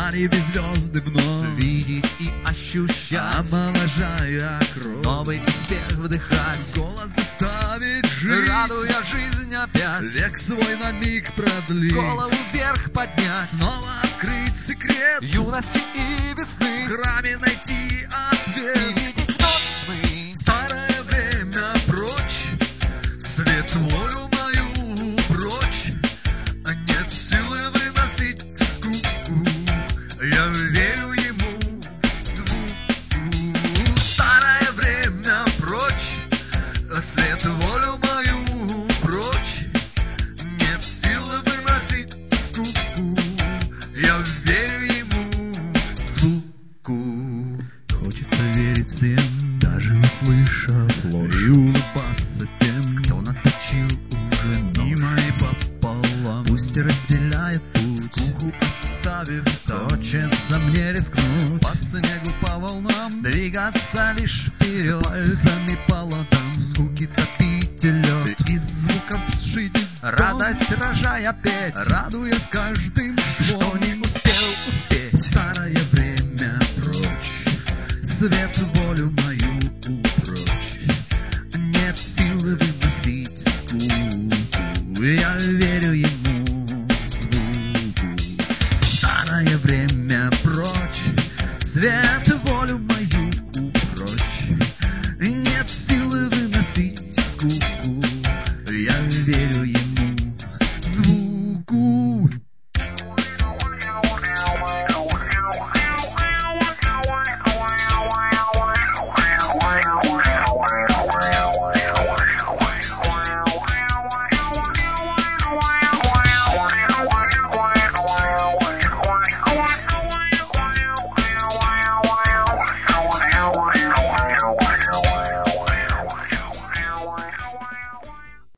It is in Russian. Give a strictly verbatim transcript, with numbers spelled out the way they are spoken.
на небе звезды вновь видеть и ощущать, омоложая кровь, новый успех вдыхать, голос заставить жить, радуя жизнь опять, век свой на миг продлить, голову вверх поднять, снова открыть секрет юности и весны, в храме найти ответ, и видеть вновь сны. Старое время прочь, свет волю мою прочь, нет силы выносить скуку, я верю ему звуку. Старое время прочь, свет волю мою прочь, нет силы выносить скуку, я верю ему звуку. Хочется верить всем, даже услышав ложь, и улыбаться тем, кто наточил уже нож. Мимо и пополам, пусть разделяет путь, скуку оставив, хочется мне рискнуть, по снегу, по волнам, двигаться лишь вперед, пальцами по лотам, скуки топить лед, из звуков сшить радость рожая петь, радуясь каждым, что не успел успеть. Старое время прочь, свет волю мою упрочь, нет силы выносить скуку, я верю ему звуку. Старое время прочь, свет волю мою упрочь, нет силы выносить скуку, я